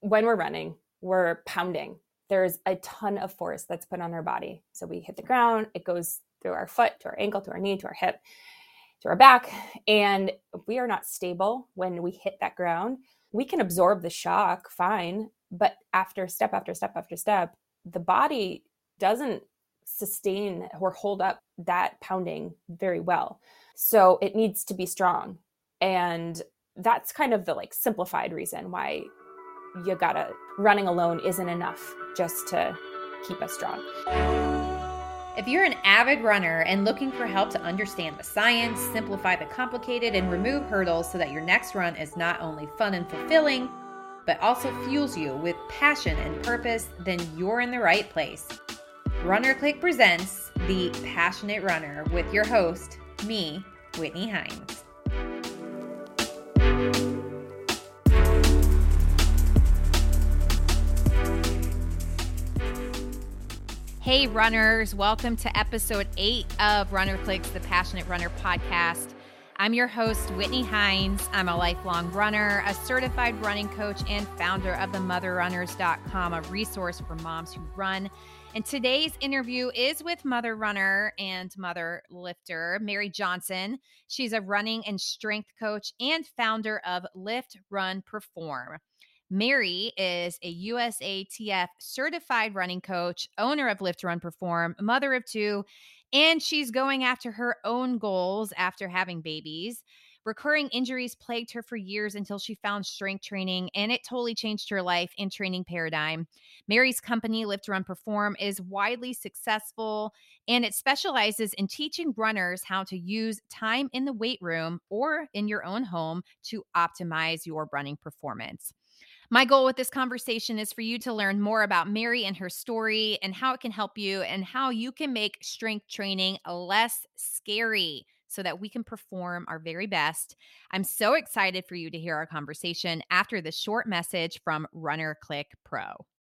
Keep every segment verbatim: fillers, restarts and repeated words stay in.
when we're running, we're pounding. There's a ton of force that's put on our body. So we hit the ground, it goes through our foot, to our ankle, to our knee, to our hip, to our back. And we are not stable when we hit that ground. We can absorb the shock fine, but after step after step after step, the body doesn't sustain or hold up that pounding very well. So it needs to be strong. And that's kind of the like simplified reason why you gotta, running alone isn't enough just to keep us strong. If you're an avid runner and looking for help to understand the science, simplify the complicated, and remove hurdles so that your next run is not only fun and fulfilling, but also fuels you with passion and purpose, then you're in the right place. Runner Click presents The Passionate Runner with your host, me, Whitney Hines. Hey runners, welcome to episode eight of Runner Clicks, the Passionate Runner podcast. I'm your host, Whitney Hines. I'm a lifelong runner, a certified running coach, and founder of the mother runners dot com, a resource for moms who run. And today's interview is with mother runner and mother lifter, Mary Johnson. She's a running and strength coach and founder of Lift, Run, Perform. Mary is a U S A T F certified running coach, owner of Lift, Run, Perform, mother of two, and she's going after her own goals after having babies. Recurring injuries plagued her for years until she found strength training, and it totally changed her life and training paradigm. Mary's company, Lift, Run, Perform, is widely successful, and it specializes in teaching runners how to use time in the weight room or in your own home to optimize your running performance. My goal with this conversation is for you to learn more about Mary and her story and how it can help you and how you can make strength training less scary so that we can perform our very best. I'm so excited for you to hear our conversation after this short message from Runner Click Pro.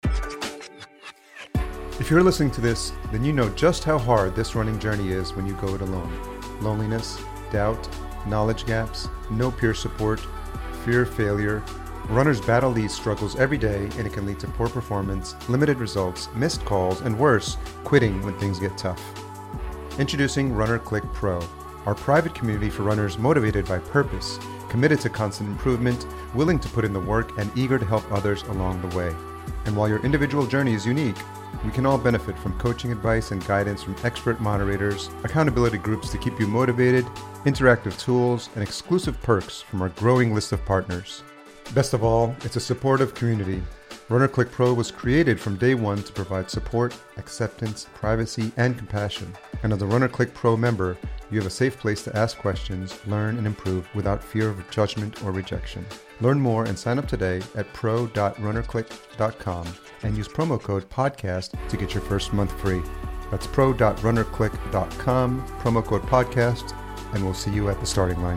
If you're listening to this, then you know just how hard this running journey is when you go it alone. Loneliness, doubt, knowledge gaps, no peer support, fear of failure. Runners battle these struggles every day, and it can lead to poor performance, limited results, missed calls, and worse, quitting when things get tough. Introducing Runner Click Pro, our private community for runners motivated by purpose, committed to constant improvement, willing to put in the work, and eager to help others along the way. And while your individual journey is unique, we can all benefit from coaching advice and guidance from expert moderators, accountability groups to keep you motivated, interactive tools, and exclusive perks from our growing list of partners. Best of all, it's a supportive community. Runner Click Pro was created from day one to provide support, acceptance, privacy, and compassion. And as a Runner Click Pro member, you have a safe place to ask questions, learn, and improve without fear of judgment or rejection. Learn more and sign up today at pro dot runner click dot com and use promo code podcast to get your first month free. That's pro dot runner click dot com, promo code podcast, and we'll see you at the starting line.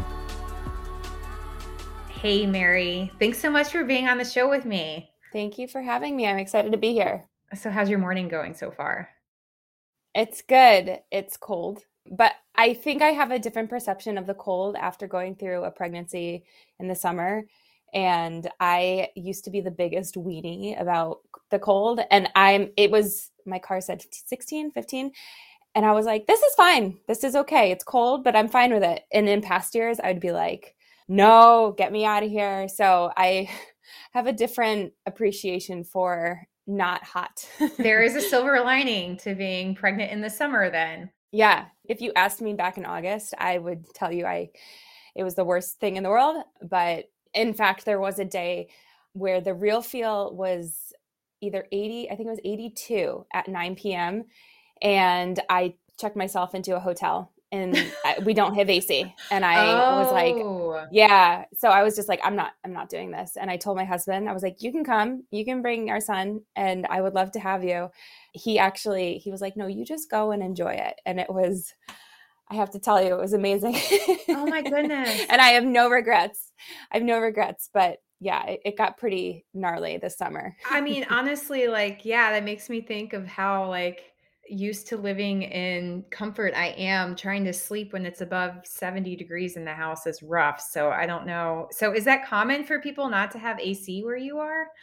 Hey, Mary. Thanks so much for being on the show with me. Thank you for having me. I'm excited to be here. So how's your morning going so far? It's good. It's cold, but I think I have a different perception of the cold after going through a pregnancy in the summer. And I used to be the biggest weenie about the cold. And I'm, it was, my car said sixteen, fifteen. And I was like, this is fine. This is okay. It's cold, but I'm fine with it. And in past years, I would be like, no, get me out of here. So I have a different appreciation for not hot. There is a silver lining to being pregnant in the summer then. Yeah. If you asked me back in August, I would tell you I it was the worst thing in the world. But in fact, there was a day where the real feel was either eighty, I think it was eighty-two at nine p.m. And I checked myself into a hotel. And we don't have A C. And I oh. was like, yeah. So I was just like, I'm not, I'm not doing this. And I told my husband, I was like, you can come, you can bring our son, and I would love to have you. He actually, he was like, no, you just go and enjoy it. And it was, I have to tell you, it was amazing. Oh my goodness. And I have no regrets. I have no regrets, but yeah, it, it got pretty gnarly this summer. I mean, honestly, like, yeah, that makes me think of how like, used to living in comfort I am. Trying to sleep when it's above seventy degrees in the house is rough. So I don't know. So is that common for people not to have A C where you are?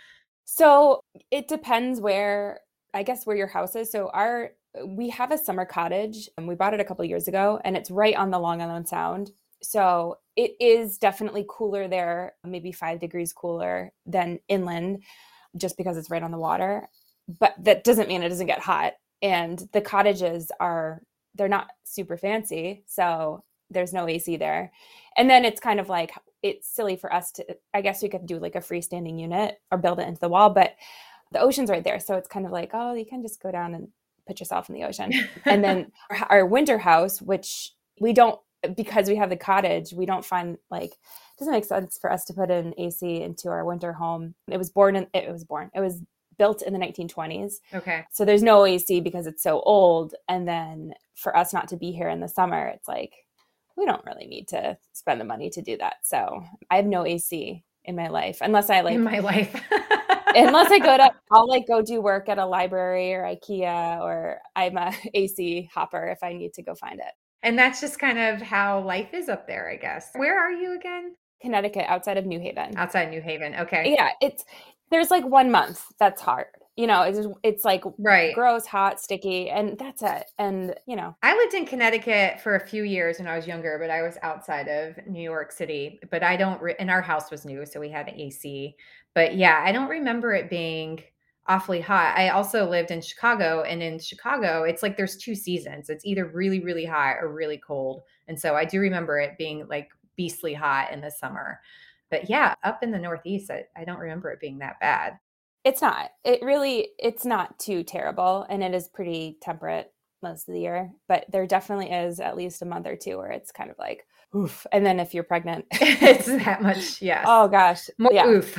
So it depends where, I guess, where your house is. So our, we have a summer cottage and we bought it a couple of years ago and it's right on the Long Island Sound. So it is definitely cooler there, maybe five degrees cooler than inland just because it's right on the water. But that doesn't mean it doesn't get hot. And the cottages are, they're not super fancy. So there's no A C there. And then it's kind of like, it's silly for us to, I guess we could do like a freestanding unit or build it into the wall, but the ocean's right there. So it's kind of like, oh, you can just go down and put yourself in the ocean. And then our, our winter house, which we don't, because we have the cottage, we don't find like, it doesn't make sense for us to put an A C into our winter home. It was born in, it was born, it was built in the nineteen twenties. Okay. So there's no A C because it's so old. And then for us not to be here in the summer, it's like, we don't really need to spend the money to do that. So I have no A C in my life, unless I like in my life, unless I go to, I'll like go do work at a library or IKEA, or I'm a A C hopper if I need to go find it. And that's just kind of how life is up there, I guess. Where are you again? Connecticut, outside of New Haven. Outside New Haven. Okay. Yeah. It's, there's like one month that's hard. You know, it's, it's like right. gross, hot, sticky, and that's it. And, you know, I lived in Connecticut for a few years when I was younger, but I was outside of New York City. But I don't, re- and our house was new, so we had an A C. But yeah, I don't remember it being awfully hot. I also lived in Chicago, and in Chicago, it's like there's two seasons. It's either really, really hot or really cold. And so I do remember it being like beastly hot in the summer. But yeah, up in the Northeast, I, I don't remember it being that bad. It's not. It really, it's not too terrible. And it is pretty temperate most of the year. But there definitely is at least a month or two where it's kind of like, oof. And then if you're pregnant, it's that much. Yes. Oh, gosh. More yeah. oof.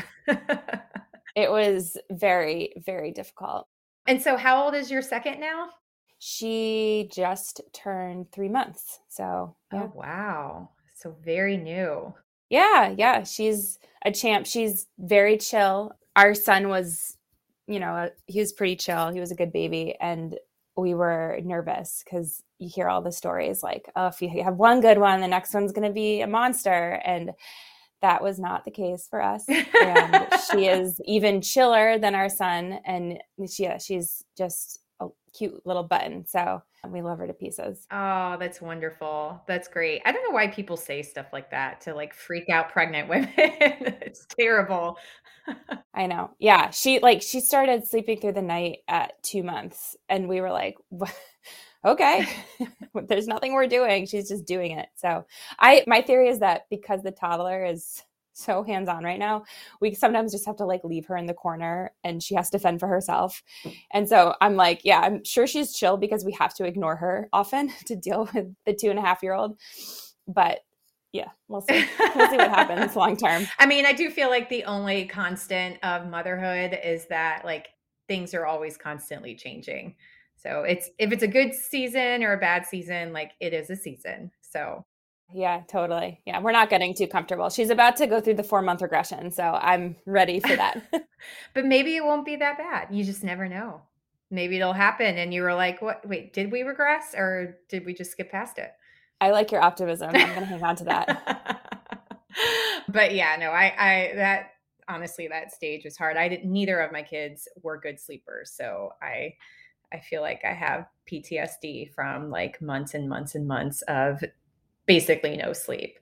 It was very, very difficult. And so how old is your second now? She just turned three months. So, yeah. Oh, wow. So very new. Yeah. Yeah. She's a champ. She's very chill. Our son was, you know, he was pretty chill. He was a good baby. And we were nervous because you hear all the stories like, oh, if you have one good one, the next one's going to be a monster. And that was not the case for us. And she is even chiller than our son. And she, yeah, she's just a cute little button. So we love her to pieces. Oh, that's wonderful. That's great. I don't know why people say stuff like that to like freak out pregnant women. It's terrible. I know. Yeah. She like, she started sleeping through the night at two months and we were like, okay, there's nothing we're doing. She's just doing it. So I, my theory is that because the toddler is so hands-on right now, we sometimes just have to like leave her in the corner and she has to fend for herself. And so I'm like, yeah, I'm sure she's chill because we have to ignore her often to deal with the two and a half year old. But yeah, we'll see. We'll see what happens long term. I mean, I do feel like the only constant of motherhood is that like things are always constantly changing. So it's, if it's a good season or a bad season, like it is a season. So yeah, totally. Yeah. We're not getting too comfortable. She's about to go through the four month regression. So I'm ready for that. But maybe it won't be that bad. You just never know. Maybe it'll happen. And you were like, what, wait, did we regress or did we just skip past it? I like your optimism. I'm going to hang on to that. But yeah, no, I, I, that honestly, that stage was hard. I didn't, neither of my kids were good sleepers. So I, I feel like I have P T S D from like months and months and months of basically no sleep.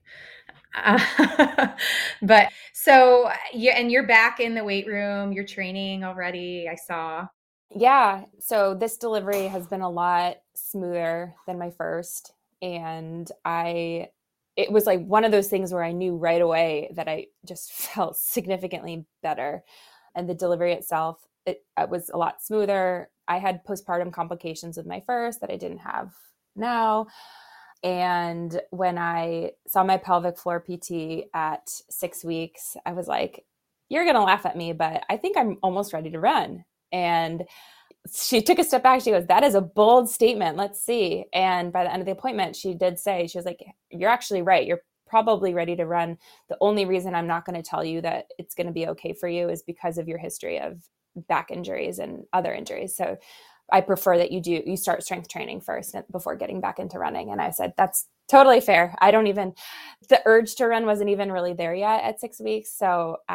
Uh, but so yeah, and you're back in the weight room, you're training already. I saw. Yeah. So this delivery has been a lot smoother than my first. And I, it was like one of those things where I knew right away that I just felt significantly better. And the delivery itself, it, it was a lot smoother. I had postpartum complications with my first that I didn't have now. And when I saw my pelvic floor P T at six weeks, I was like, you're going to laugh at me, but I think I'm almost ready to run. And she took a step back. She goes, that is a bold statement. Let's see. And by the end of the appointment, she did say, she was like, you're actually right. You're probably ready to run. The only reason I'm not going to tell you that it's going to be okay for you is because of your history of back injuries and other injuries. So I prefer that you do, you start strength training first before getting back into running. And I said, that's totally fair. I don't even, the urge to run wasn't even really there yet at six weeks. So I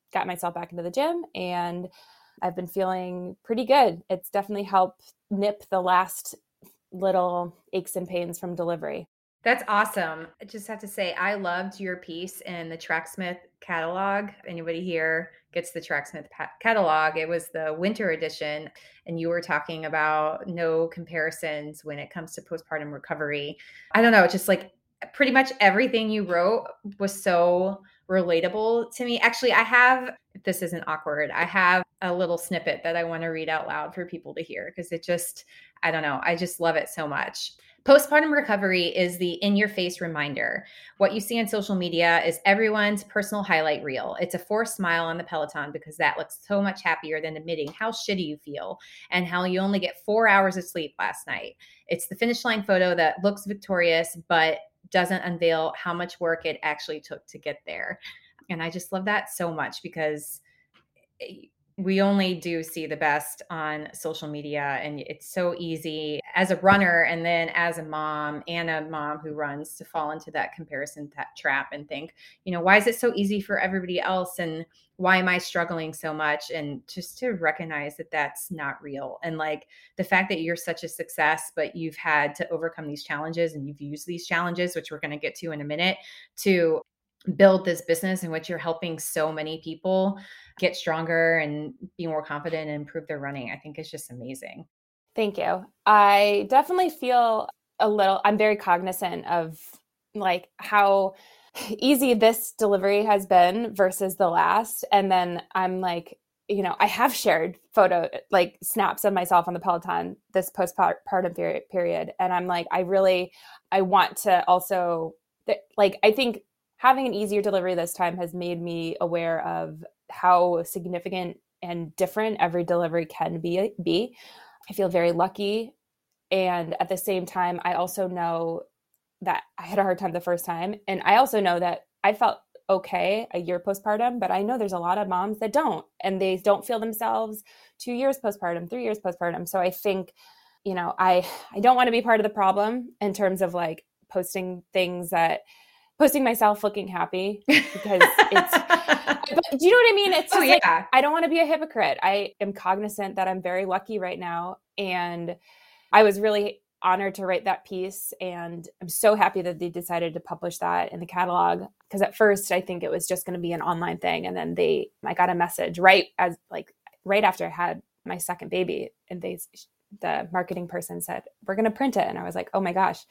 got myself back into the gym, and I've been feeling pretty good. It's definitely helped nip the last little aches and pains from delivery. That's awesome. I just have to say, I loved your piece in the Tracksmith catalog. If anybody here gets the Tracksmith pa- catalog, it was the winter edition. And you were talking about no comparisons when it comes to postpartum recovery. I don't know, just like pretty much everything you wrote was so relatable to me. Actually, I have, if this isn't awkward, I have a little snippet that I want to read out loud for people to hear because it just, I don't know, I just love it so much. Postpartum recovery is the in-your-face reminder. What you see on social media is everyone's personal highlight reel. It's a forced smile on the Peloton because that looks so much happier than admitting how shitty you feel and how you only get four hours of sleep last night. It's the finish line photo that looks victorious, but doesn't unveil how much work it actually took to get there. And I just love that so much because we only do see the best on social media, and it's so easy as a runner and then as a mom and a mom who runs to fall into that comparison that trap and think, you know, why is it so easy for everybody else? And why am I struggling so much? And just to recognize that that's not real. And like the fact that you're such a success, but you've had to overcome these challenges and you've used these challenges, which we're going to get to in a minute, to build this business in which you're helping so many people get stronger and be more confident and improve their running, I think is just amazing. Thank you. I definitely feel a little, I'm very cognizant of like how easy this delivery has been versus the last. And then I'm like, you know, I have shared photo, like snaps of myself on the Peloton this postpartum period, period. And I'm like, I really, I want to also, like, I think having an easier delivery this time has made me aware of how significant and different every delivery can be. be. I feel very lucky. And at the same time, I also know that I had a hard time the first time. And I also know that I felt okay a year postpartum, but I know there's a lot of moms that don't, and they don't feel themselves two years postpartum, three years postpartum. So I think, you know, I, I don't want to be part of the problem in terms of like posting things that posting myself looking happy because it's, but do you know what I mean? It's just oh, yeah. like, I don't want to be a hypocrite. I am cognizant that I'm very lucky right now. And I was really honored to write that piece. And I'm so happy that they decided to publish that in the catalog. Because at first I think it was just going to be an online thing. And then they, I got a message right as like, right after I had my second baby. And they, the marketing person said, we're going to print it. And I was like, oh my gosh.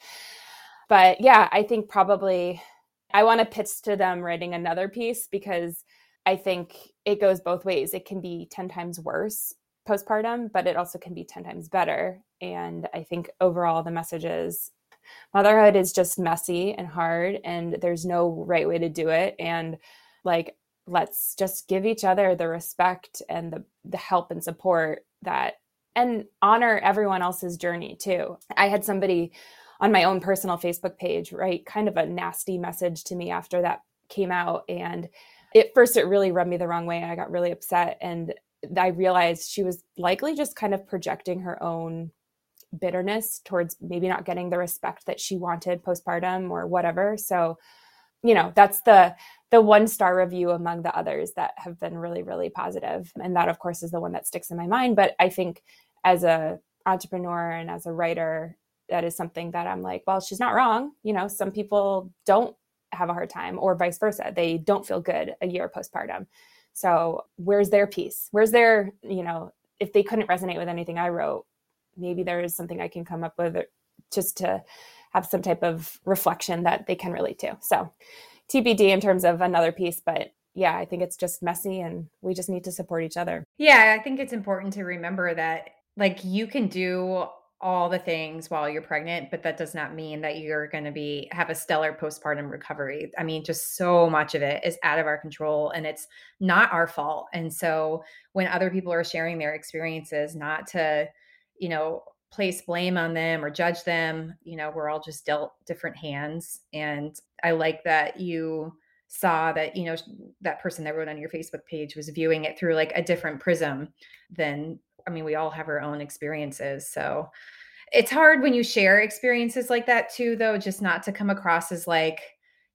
But yeah, I think probably I want to pitch to them writing another piece because I think it goes both ways. It can be ten times worse postpartum, but it also can be ten times better. And I think overall the message is motherhood is just messy and hard, and there's no right way to do it. And like, let's just give each other the respect and the, the help and support that, and honor everyone else's journey too. I had somebody on my own personal Facebook page write kind of a nasty message to me after that came out. And at first it really rubbed me the wrong way. I got really upset. And I realized she was likely just kind of projecting her own bitterness towards maybe not getting the respect that she wanted postpartum or whatever. So, you know, that's the the one star review among the others that have been really, really positive. And that, of course, is the one that sticks in my mind. But I think as a entrepreneur and as a writer, that is something that I'm like, well, she's not wrong. You know, some people don't have a hard time, or vice versa. They don't feel good a year postpartum. So where's their piece? Where's their, you know, if they couldn't resonate with anything I wrote, maybe there is something I can come up with just to have some type of reflection that they can relate to. So T B D in terms of another piece, but yeah, I think it's just messy and we just need to support each other. Yeah, I think it's important to remember that like you can do all the things while you're pregnant, but that does not mean that you're going to be have a stellar postpartum recovery. I mean, just so much of it is out of our control and it's not our fault. And so when other people are sharing their experiences, not to, you know, place blame on them or judge them, you know, we're all just dealt different hands. And I like that you saw that, you know, that person that wrote on your Facebook page was viewing it through like a different prism than, I mean, we all have our own experiences. So it's hard when you share experiences like that too, though, just not to come across as like,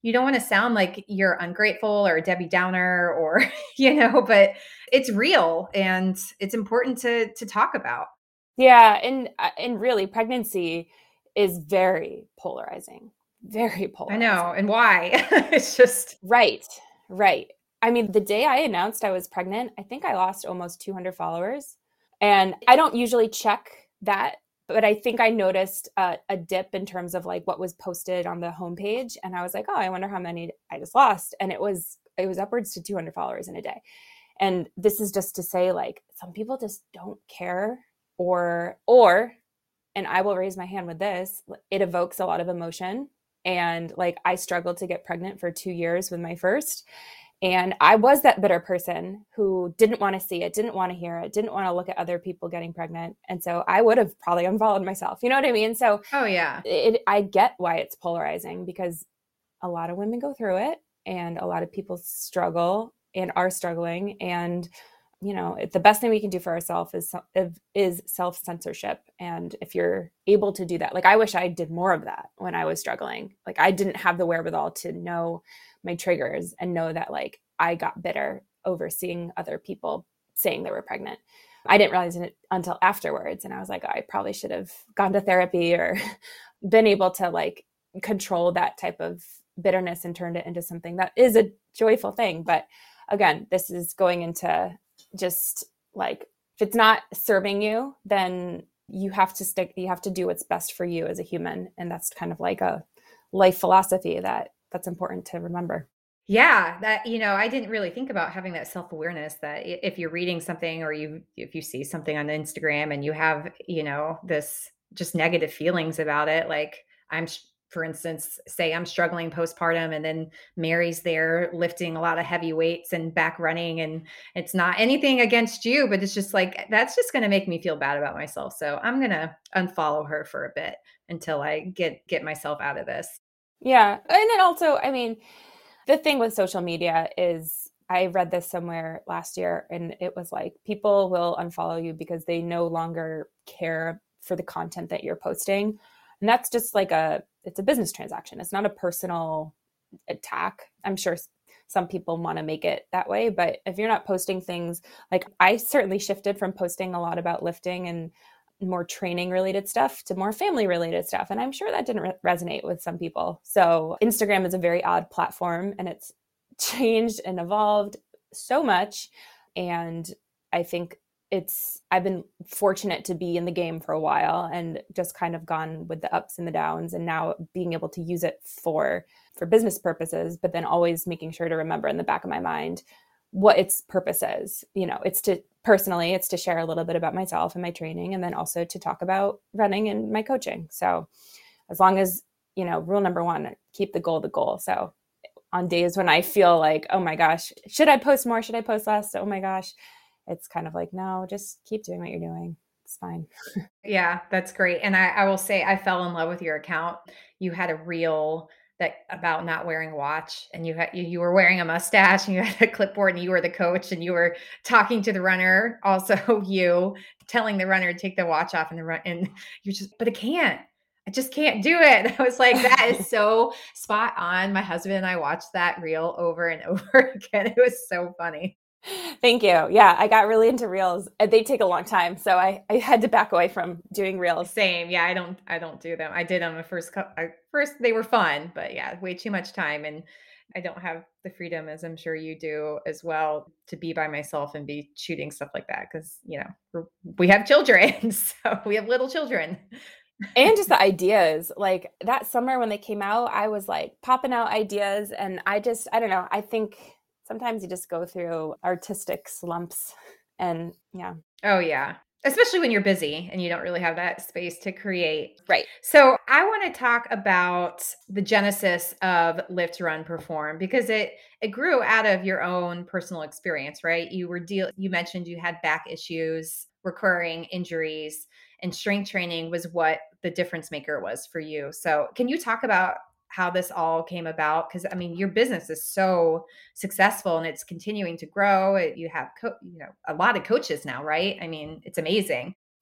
you don't want to sound like you're ungrateful or a Debbie Downer or, you know, but it's real and it's important to, to talk about. Yeah. And, and really pregnancy is very polarizing, very polarizing. I know. And why? It's just. Right. Right. I mean, the day I announced I was pregnant, I think I lost almost two hundred followers. And I don't usually check that, but I think I noticed a, a dip in terms of like what was posted on the homepage. And I was like, oh, I wonder how many I just lost. And it was, it was upwards to two hundred followers in a day. And this is just to say, like, some people just don't care or, or, and I will raise my hand with this, it evokes a lot of emotion. And like, I struggled to get pregnant for two years with my first. And I was that bitter person who didn't want to see it, didn't want to hear it, didn't want to look at other people getting pregnant. And so I would have probably unfollowed myself. You know what I mean? So oh yeah, it, I get why it's polarizing, because a lot of women go through it and a lot of people struggle and are struggling. And, you know, the best thing we can do for ourselves is, is self-censorship. And if you're able to do that, like, I wish I did more of that when I was struggling. Like, I didn't have the wherewithal to know my triggers and know that, like, I got bitter over seeing other people saying they were pregnant. I didn't realize it until afterwards. And I was like, oh, I probably should have gone to therapy or been able to like control that type of bitterness and turned it into something that is a joyful thing. But again, this is going into just like, if it's not serving you, then you have to stick, you have to do what's best for you as a human. And that's kind of like a life philosophy that that's important to remember. Yeah, that, you know, I didn't really think about having that self-awareness that if you're reading something or you, if you see something on Instagram and you have, you know, this just negative feelings about it, like I'm, for instance, say I'm struggling postpartum and then Mary's there lifting a lot of heavy weights and back running, and it's not anything against you, but it's just like, that's just going to make me feel bad about myself. So I'm going to unfollow her for a bit until I get, get myself out of this. Yeah. And then also, I mean, the thing with social media is, I read this somewhere last year and it was like, people will unfollow you because they no longer care for the content that you're posting. And that's just like a, it's a business transaction. It's not a personal attack. I'm sure some people want to make it that way, but if you're not posting things, like I certainly shifted from posting a lot about lifting and more training related stuff to more family related stuff. And I'm sure that didn't re- resonate with some people. So Instagram is a very odd platform and it's changed and evolved so much. And I think it's, I've been fortunate to be in the game for a while and just kind of gone with the ups and the downs, and now being able to use it for, for business purposes, but then always making sure to remember in the back of my mind what its purpose is. You know, it's to personally, it's to share a little bit about myself and my training, and then also to talk about running and my coaching. So as long as, you know, rule number one, keep the goal the goal. So on days when I feel like, oh my gosh, should I post more? Should I post less? Oh my gosh. It's kind of like, no, just keep doing what you're doing. It's fine. Yeah, that's great. And I, I will say I fell in love with your account. You had a reel that about not wearing a watch, and you had, you, you were wearing a mustache and you had a clipboard and you were the coach and you were talking to the runner. Also you telling the runner to take the watch off and the run, and you're just, but I can't, I just can't do it. I was like, that is so spot on. My husband and I watched that reel over and over again. It was so funny. Thank you. Yeah, I got really into reels. They take a long time, so I, I had to back away from doing reels. Same. Yeah, I don't I don't do them. I did on the first I, first they were fun, but yeah, way too much time, and I don't have the freedom, as I'm sure you do as well, to be by myself and be shooting stuff like that, because you know we're, we have children, so we have little children. And just the ideas, like that summer when they came out, I was like popping out ideas, and I just I don't know. I think sometimes you just go through artistic slumps, and yeah. Oh yeah. Especially when you're busy and you don't really have that space to create. Right. So I want to talk about the genesis of Lift, Run, Perform, because it it grew out of your own personal experience, right? You were deal you mentioned you had back issues, recurring injuries, and strength training was what the difference maker was for you. So can you talk about how this all came about? Because I mean, your business is so successful and it's continuing to grow. You have, co- you know, a lot of coaches now, right? I mean, it's amazing.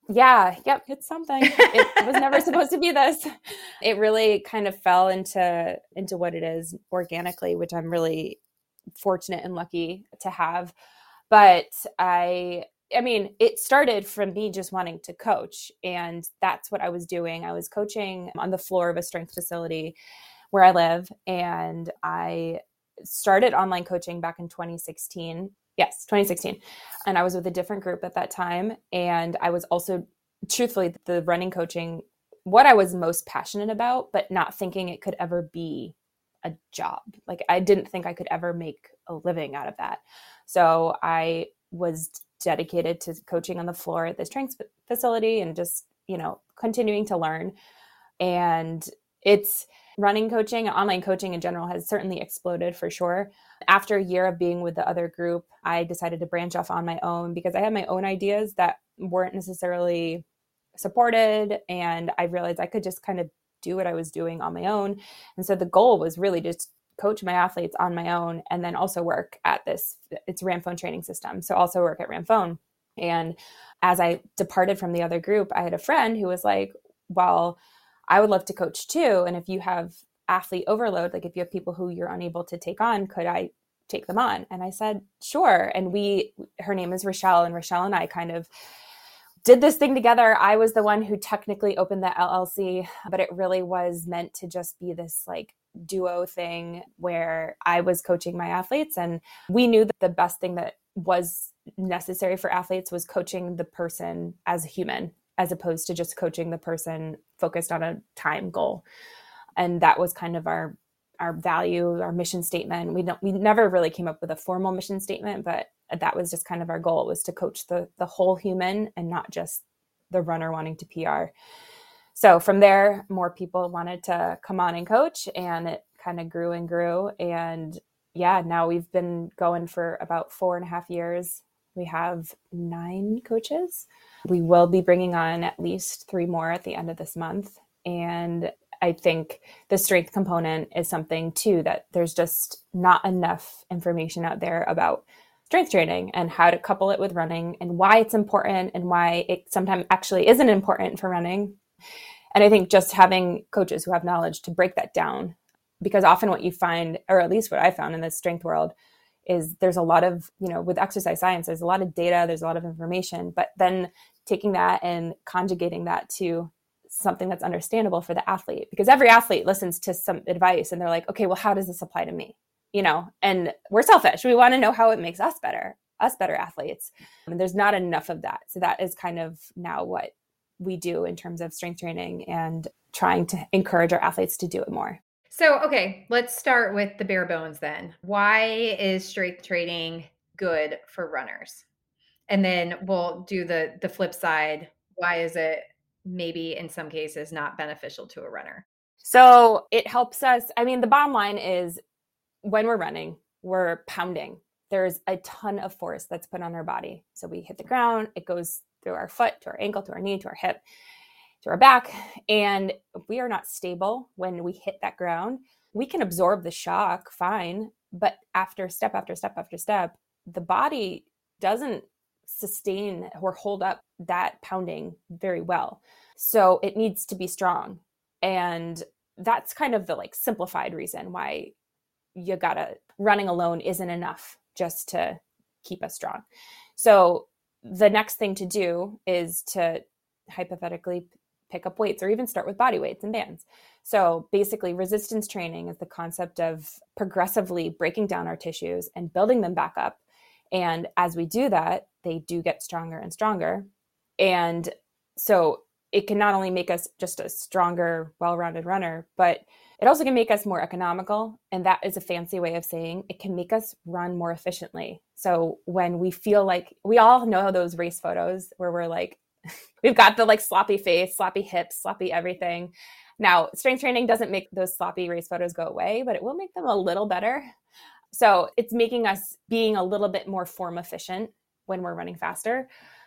Yeah. Yep. It's something. It was never supposed to be this. It really kind of fell into, into what it is organically, which I'm really fortunate and lucky to have. But I, I mean, it started from me just wanting to coach, and that's what I was doing. I was coaching on the floor of a strength facility where I live, and I started online coaching back in twenty sixteen. Yes, twenty sixteen. And I was with a different group at that time. And I was also, truthfully, the running coaching, what I was most passionate about, but not thinking it could ever be a job. Like I didn't think I could ever make a living out of that. So I was dedicated to coaching on the floor at the strength facility and just, you know, continuing to learn. And it's running coaching, online coaching in general has certainly exploded for sure. After a year of being with the other group, I decided to branch off on my own because I had my own ideas that weren't necessarily supported. And I realized I could just kind of do what I was doing on my own. And so the goal was really just coach my athletes on my own and then also work at this, it's Ramphone training system. So also work at Ramphone. And as I departed from the other group, I had a friend who was like, well, I would love to coach too. And if you have athlete overload, like if you have people who you're unable to take on, could I take them on? And I said, sure. And we, her name is Rochelle, and Rochelle and I kind of did this thing together. I was the one who technically opened the L L C, but it really was meant to just be this like duo thing where I was coaching my athletes. And we knew that the best thing that was necessary for athletes was coaching the person as a human, as opposed to just coaching the person focused on a time goal. And that was kind of our our value, our mission statement. We don't, we never really came up with a formal mission statement, but that was just kind of our goal, was to coach the the whole human and not just the runner wanting to P R. So from there, more people wanted to come on and coach, and it kind of grew and grew. And yeah, now we've been going for about four and a half years. We have nine coaches. We will be bringing on at least three more at the end of this month. And I think the strength component is something too, that there's just not enough information out there about strength training and how to couple it with running and why it's important and why it sometimes actually isn't important for running. And I think just having coaches who have knowledge to break that down, because often what you find, or at least what I found in the strength world, is there's a lot of, you know, with exercise science, there's a lot of data, there's a lot of information, but then taking that and conjugating that to something that's understandable for the athlete, because every athlete listens to some advice and they're like, okay, well, how does this apply to me? You know, and we're selfish. We want to know how it makes us better, us better athletes. And there's not enough of that. So that is kind of now what we do in terms of strength training and trying to encourage our athletes to do it more. So, okay, let's start with the bare bones then. Why is strength training good for runners? And then we'll do the the flip side. Why is it maybe in some cases not beneficial to a runner? So it helps us. I mean, the bottom line is when we're running, we're pounding. There's a ton of force that's put on our body. So we hit the ground, it goes through our foot, to our ankle, to our knee, to our hip, to our back. And if we are not stable when we hit that ground, we can absorb the shock fine. But after step after step after step, the body doesn't sustain or hold up that pounding very well. So it needs to be strong. And that's kind of the like simplified reason why you gotta, running alone isn't enough just to keep us strong. So the next thing to do is to hypothetically pick up weights or even start with body weights and bands. So basically resistance training is the concept of progressively breaking down our tissues and building them back up. And as we do that, they do get stronger and stronger. And so it can not only make us just a stronger, well-rounded runner, but it also can make us more economical. And that is a fancy way of saying it can make us run more efficiently. So when we feel like, we all know those race photos where we're like, we've got the like sloppy face, sloppy hips, sloppy everything. Now, strength training doesn't make those sloppy race photos go away, but it will make them a little better. So it's making us being a little bit more form efficient when we're running faster.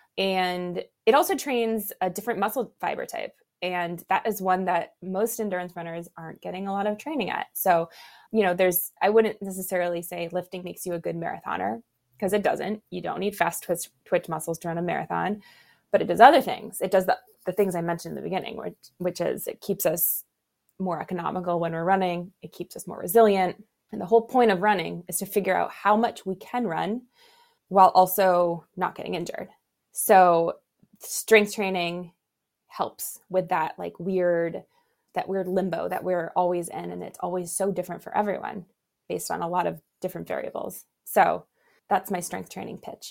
And it also trains a different muscle fiber type. And that is one that most endurance runners aren't getting a lot of training at. So, you know, there's, I wouldn't necessarily say lifting makes you a good marathoner, because it doesn't. You don't need fast twitch, twitch muscles to run a marathon. but it does other things. It does the, the things I mentioned in the beginning, which, which is it keeps us more economical when we're running. It keeps us more resilient. And the whole point of running is to figure out how much we can run while also not getting injured. So strength training helps with that like weird, that weird limbo that we're always in. And it's always so different for everyone based on a lot of different variables. So that's my strength training pitch.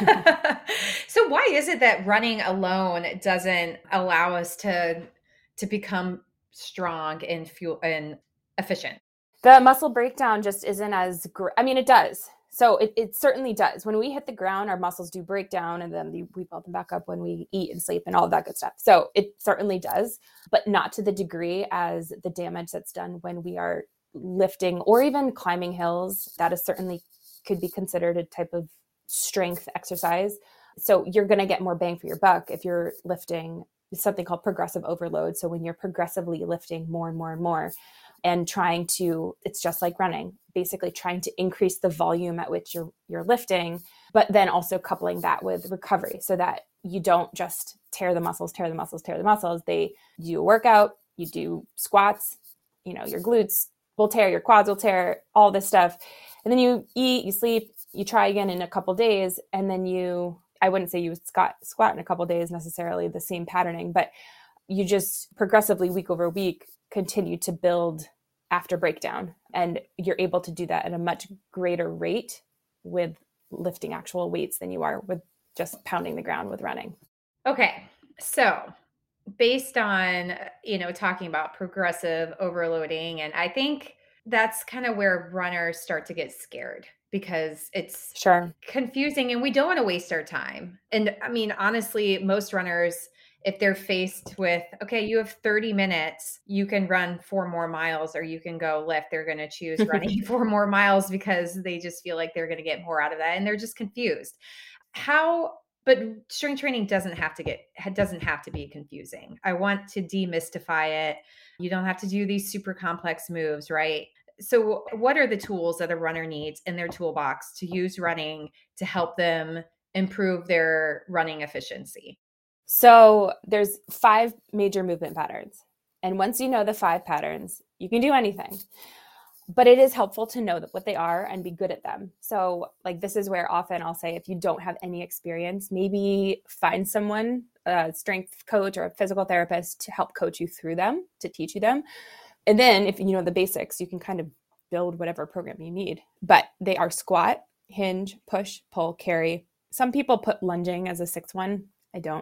So why is it that running alone doesn't allow us to, to become strong and fuel and efficient? The muscle breakdown just isn't as great. I mean, it does. So it, it certainly does. When we hit the ground, our muscles do break down, and then we build them back up when we eat and sleep and all of that good stuff. So it certainly does, but not to the degree as the damage that's done when we are lifting or even climbing hills. That is certainly could be considered a type of strength exercise. So you're going to get more bang for your buck if you're lifting something called progressive overload. So when you're progressively lifting more and more and more and trying to, it's just like running, basically trying to increase the volume at which you're you're lifting, but then also coupling that with recovery so that you don't just tear the muscles, tear the muscles, tear the muscles. They you do a workout, you do squats, you know, your glutes will tear, your quads will tear, all this stuff. And then you eat, you sleep, you try again in a couple days, and then you, I wouldn't say you would squat, squat in a couple days necessarily the same patterning, but you just progressively week over week continue to build after breakdown. And you're able to do that at a much greater rate with lifting actual weights than you are with just pounding the ground with running. Okay. So based on, you know, talking about progressive overloading, and I think that's kind of where runners start to get scared because it's sure confusing and we don't want to waste our time. And I mean, honestly, most runners, if they're faced with, okay, you have thirty minutes, you can run four more miles or you can go lift, they're going to choose running four more miles because they just feel like they're going to get more out of that. And they're just confused. How, but strength training doesn't have to get, doesn't have to be confusing. I want to demystify it. You don't have to do these super complex moves, right? So what are the tools that a runner needs in their toolbox to use running to help them improve their running efficiency? So there's five major movement patterns. And once you know the five patterns, you can do anything. But it is helpful to know what they are and be good at them. So like this is where often I'll say, if you don't have any experience, maybe find someone, a strength coach or a physical therapist to help coach you through them, to teach you them. And then if you know the basics, you can kind of build whatever program you need. But they are squat, hinge, push, pull, carry. Some people put lunging as a sixth one. I don't.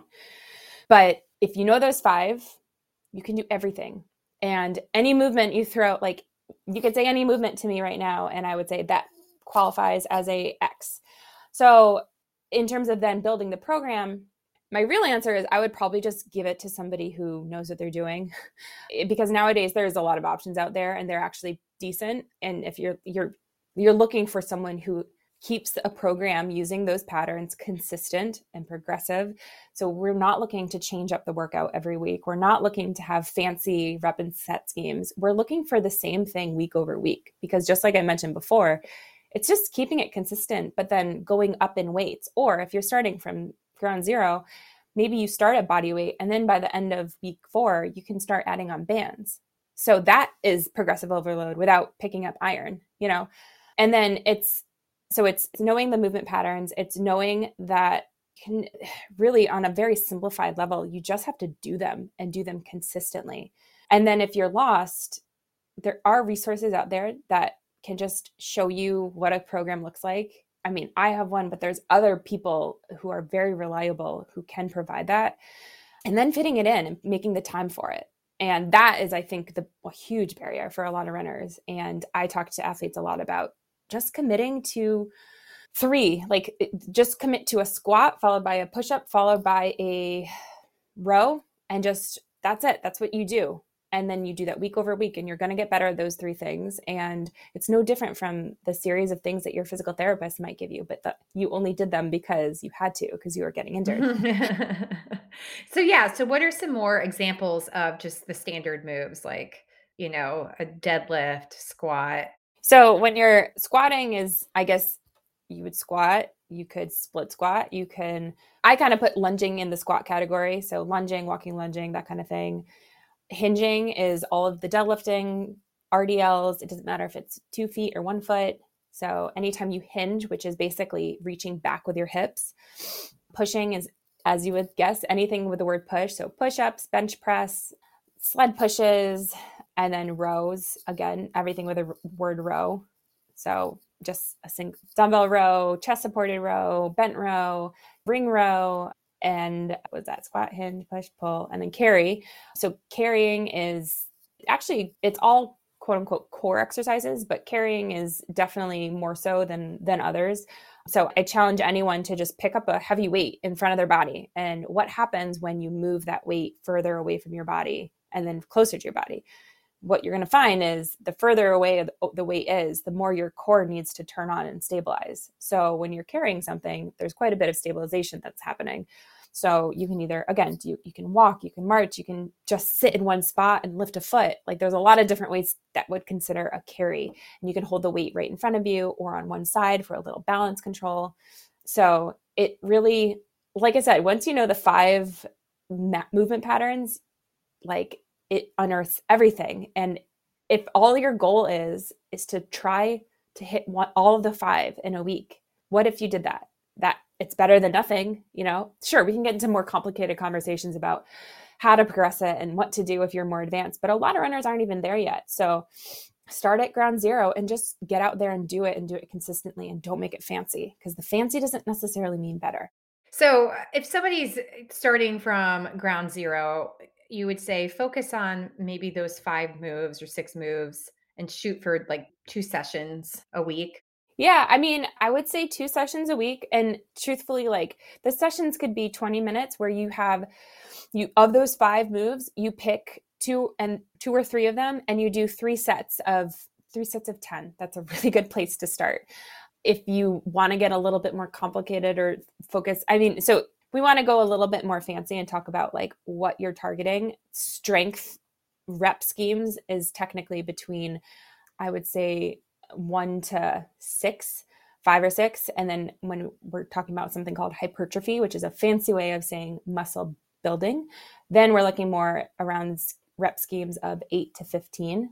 But if you know those five, you can do everything. And any movement you throw out, like you could say any movement to me right now, and I would say that qualifies as a X. So in terms of then building the program, my real answer is I would probably just give it to somebody who knows what they're doing, because nowadays there's a lot of options out there and they're actually decent. And if you're you're you're looking for someone who keeps a program using those patterns consistent and progressive. So we're not looking to change up the workout every week. We're not looking to have fancy rep and set schemes. We're looking for the same thing week over week, because just like I mentioned before, it's just keeping it consistent, but then going up in weights. Or if you're starting from ground zero, maybe you start at body weight, and then by the end of week four, you can start adding on bands. So that is progressive overload without picking up iron, you know? And then it's, so it's knowing the movement patterns. It's knowing that can really on a very simplified level, you just have to do them and do them consistently. And then if you're lost, there are resources out there that can just show you what a program looks like. I mean, I have one, but there's other people who are very reliable who can provide that, and then fitting it in and making the time for it. And that is, I think, the a huge barrier for a lot of runners. And I talk to athletes a lot about just committing to three, like just commit to a squat followed by a push-up followed by a row, and just that's it. That's what you do. And then you do that week over week, and you're going to get better at those three things. And it's no different from the series of things that your physical therapist might give you, but the, you only did them because you had to, because you were getting injured. So yeah. So what are some more examples of just the standard moves, like, you know, a deadlift, squat? So when you're squatting is, I guess you would squat You could split squat. You can, I kind of put lunging in the squat category. So lunging, walking, lunging, that kind of thing. Hinging is all of the deadlifting, R D Ls. It doesn't matter if it's two feet or one foot. So anytime you hinge, which is basically reaching back with your hips. Pushing is, as you would guess, anything with the word push. So push-ups, bench press, sled pushes, and then rows. Again, everything with a word row. So just a single dumbbell row, chest supported row, bent row, ring row, and what was that? Squat, hinge, push, pull, and then carry. So carrying is actually, it's all quote unquote core exercises, but carrying is definitely more so than, than others. So I challenge anyone to just pick up a heavy weight in front of their body. And what happens when you move that weight further away from your body and then closer to your body? What you're going to find is the further away the weight is, the more your core needs to turn on and stabilize. So when you're carrying something, there's quite a bit of stabilization that's happening. So you can either, again, you, you can walk, you can march, you can just sit in one spot and lift a foot. Like there's a lot of different ways that would consider a carry. And you can hold the weight right in front of you or on one side for a little balance control. So it really, like I said, once you know the five ma- movement patterns, like it unearths everything. And if all your goal is, is to try to hit one, all of the five in a week, what if you did that? That it's better than nothing, you know? Sure, we can get into more complicated conversations about how to progress it and what to do if you're more advanced, but a lot of runners aren't even there yet. So start at ground zero and just get out there and do it and do it consistently and don't make it fancy, because the fancy doesn't necessarily mean better. So if somebody's starting from ground zero, you would say focus on maybe those five moves or six moves and shoot for like two sessions a week. Yeah, I mean, I would say two sessions a week. And truthfully, like the sessions could be twenty minutes where you have, you of those five moves, you pick two and two or three of them and you do three sets of three sets of ten. That's a really good place to start. If you want to get a little bit more complicated or focus, I mean, so we want to go a little bit more fancy and talk about like what you're targeting. Strength rep schemes is technically between, I would say, one to six, five or six. And then when we're talking about something called hypertrophy, which is a fancy way of saying muscle building, then we're looking more around rep schemes of eight to fifteen.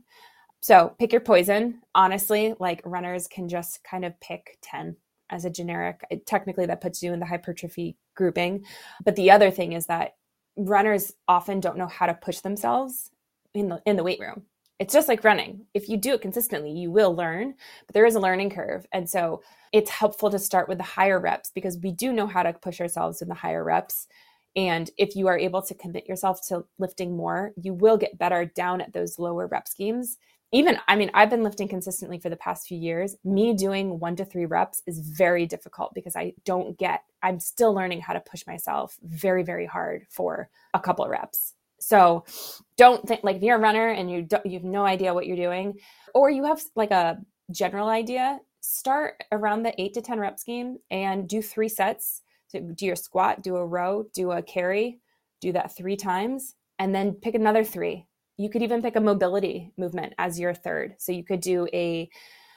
So pick your poison. Honestly, like runners can just kind of pick ten as a generic. Technically, that puts you in the hypertrophy grouping. But the other thing is that runners often don't know how to push themselves in the in the weight room. It's just like running. If you do it consistently, you will learn, but there is a learning curve. And so it's helpful to start with the higher reps because we do know how to push ourselves in the higher reps. And if you are able to commit yourself to lifting more, you will get better down at those lower rep schemes. Even, I mean, I've been lifting consistently for the past few years. Me doing one to three reps is very difficult because I don't get, I'm still learning how to push myself very, very hard for a couple of reps. So don't think like if you're a runner and you don't, you have no idea what you're doing, or you have like a general idea, start around the eight to ten rep scheme and do three sets. So do your squat, do a row, do a carry, do that three times, and then pick another three. You could even pick a mobility movement as your third. So you could do a,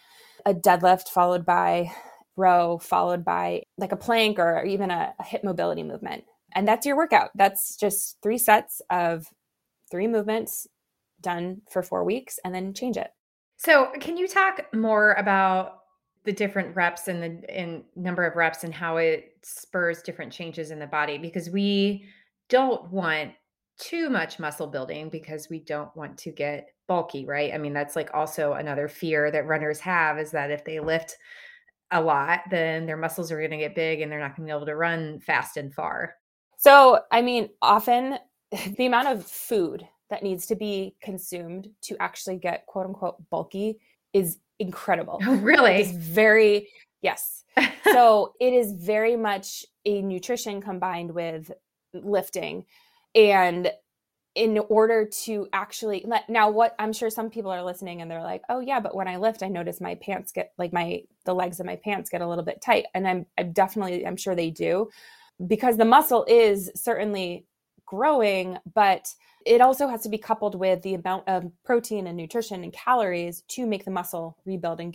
a deadlift followed by row, followed by like a plank or even a, a hip mobility movement. And that's your workout. That's just three sets of three movements done for four weeks and then change it. So can you talk more about the different reps and the and number of reps and how it spurs different changes in the body? Because we don't want too much muscle building because we don't want to get bulky, right? I mean, that's like also another fear that runners have is that if they lift a lot, then their muscles are going to get big and they're not going to be able to run fast and far. So, I mean, often the amount of food that needs to be consumed to actually get quote unquote bulky is incredible. Really? It's very, yes. So it is very much a nutrition combined with lifting. And in order to actually let, now what I'm sure some people are listening and they're like, oh yeah, but when I lift, I notice my pants get like my, the legs of my pants get a little bit tight. And I'm, I'm definitely, I'm sure they do. Because the muscle is certainly growing, but it also has to be coupled with the amount of protein and nutrition and calories to make the muscle rebuild and get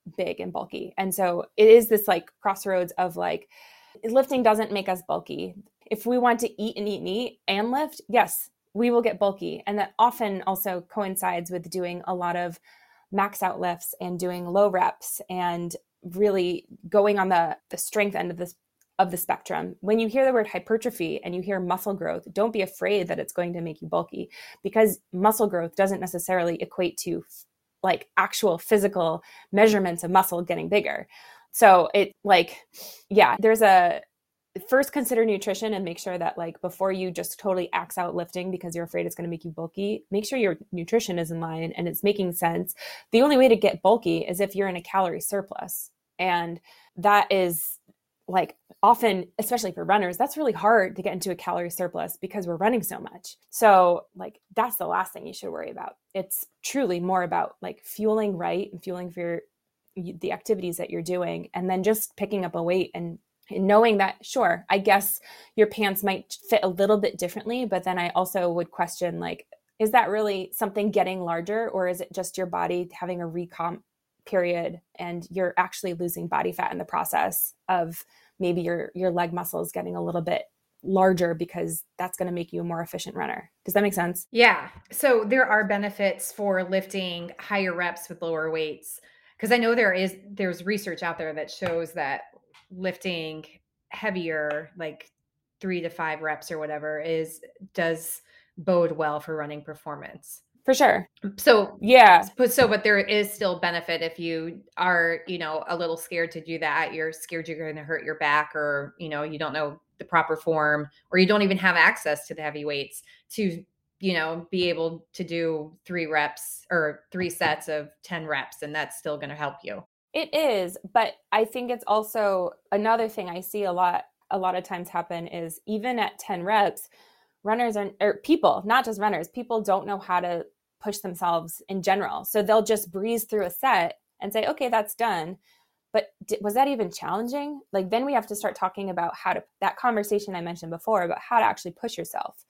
big and bulky. And so it is this like crossroads of like, lifting doesn't make us bulky. If we want to eat and eat and eat and lift, yes, we will get bulky. And that often also coincides with doing a lot of max out lifts and doing low reps and really going on the, the strength end of this of the spectrum. When you hear the word hypertrophy and you hear muscle growth, don't be afraid that it's going to make you bulky, because muscle growth doesn't necessarily equate to like actual physical measurements of muscle getting bigger. So it like, yeah, there's a first consider nutrition and make sure that like before you just totally axe out lifting because you're afraid it's going to make you bulky, make sure your nutrition is in line and it's making sense. The only way to get bulky is if you're in a calorie surplus. And that is like often, especially for runners, that's really hard to get into a calorie surplus because we're running so much. So like, that's the last thing you should worry about. It's truly more about like fueling right and fueling for your, the activities that you're doing, and then just picking up a weight and, and knowing that, sure, I guess your pants might fit a little bit differently, but then I also would question like, is that really something getting larger, or is it just your body having a recomp period and you're actually losing body fat in the process of maybe your your leg muscles getting a little bit larger because that's going to make you a more efficient runner. Does that make sense? Yeah. So there are benefits for lifting higher reps with lower weights, because I know there is there's research out there that shows that lifting heavier, like three to five reps or whatever, is does bode well for running performance. For sure. So, yeah. But so, but there is still benefit if you are, you know, a little scared to do that. You're scared you're going to hurt your back, or, you know, you don't know the proper form, or you don't even have access to the heavy weights to, you know, be able to do three reps or three sets of ten reps. And that's still going to help you. It is. But I think it's also another thing I see a lot, a lot of times happen is even at ten reps, runners are, or people, not just runners, people don't know how to push themselves in general. So they'll just breeze through a set and say, okay, that's done. But was that even challenging? Like, then we have to start talking about how to, that conversation I mentioned before about how to actually push yourself.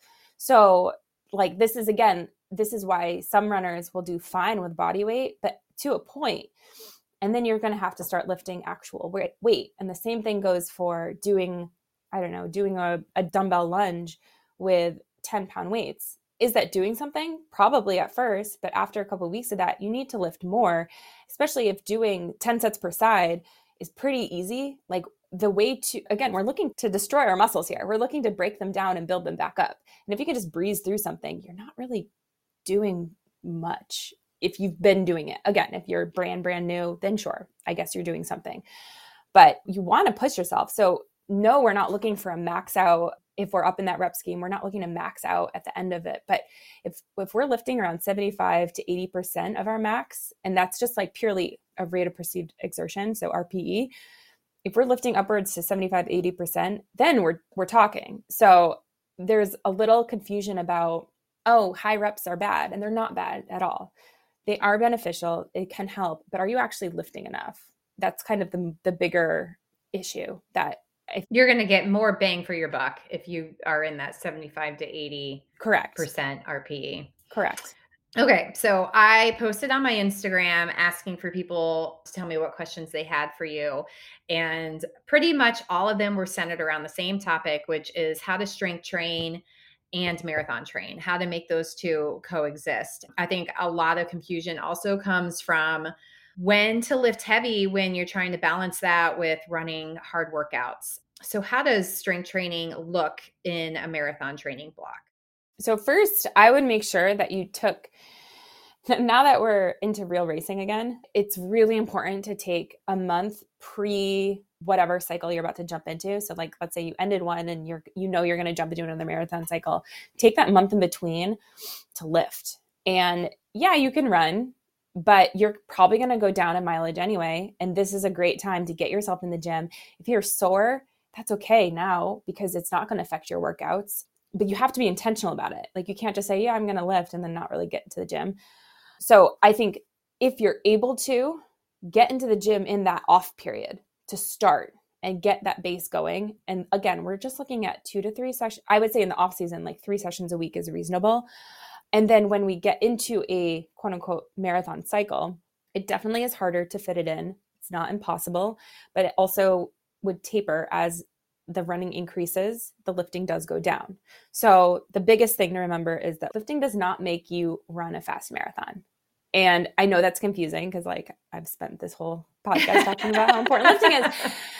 So like, this is, again, this is why some runners will do fine with body weight, but to a point. And then you're going to have to start lifting actual weight. And the same thing goes for doing, I don't know, doing a, a dumbbell lunge with ten pound weights. Is that doing something? Probably at first, but after a couple of weeks of that, you need to lift more, especially if doing ten sets per side is pretty easy. Like the way to, again, we're looking to destroy our muscles here. We're looking to break them down and build them back up. And if you can just breeze through something, you're not really doing much. If you've been doing it, again, if you're brand, brand new, then sure, I guess you're doing something, but you want to push yourself. So no, we're not looking for a max out. If we're up in that rep scheme, we're not looking to max out at the end of it. But if if we're lifting around seventy-five to eighty percent of our max, and that's just like purely a rate of perceived exertion, so R P E, if we're lifting upwards to seventy-five, eighty percent, then we're we're talking. So there's a little confusion about, oh, high reps are bad, and they're not bad at all. They are beneficial. It can help, but are you actually lifting enough? That's kind of the the bigger issue that I, you're going to get more bang for your buck if you are in that seventy-five to eighty correct percent R P E. Correct. Okay. So I posted on my Instagram asking for people to tell me what questions they had for you. And pretty much all of them were centered around the same topic, which is how to strength train and marathon train, how to make those two coexist. I think a lot of confusion also comes from when to lift heavy when you're trying to balance that with running hard workouts. So how does strength training look in a marathon training block? So first, I would make sure that you took, now that we're into real racing again, it's really important to take a month pre whatever cycle you're about to jump into. So like, let's say you ended one and you're, you know, you're going to jump into another marathon cycle, take that month in between to lift. And yeah, you can run, but you're probably going to go down in mileage anyway. And this is a great time to get yourself in the gym. If you're sore, that's okay now because it's not going to affect your workouts, but you have to be intentional about it. Like you can't just say, yeah, I'm going to lift and then not really get into the gym. So I think if you're able to get into the gym in that off period to start and get that base going. And again, we're just looking at two to three sessions. I would say in the off season, like three sessions a week is reasonable. And then when we get into a quote unquote marathon cycle, it definitely is harder to fit it in. It's not impossible, but it also would taper as the running increases, the lifting does go down. So the biggest thing to remember is that lifting does not make you run a fast marathon. And I know that's confusing because like I've spent this whole podcast talking about how important lifting is,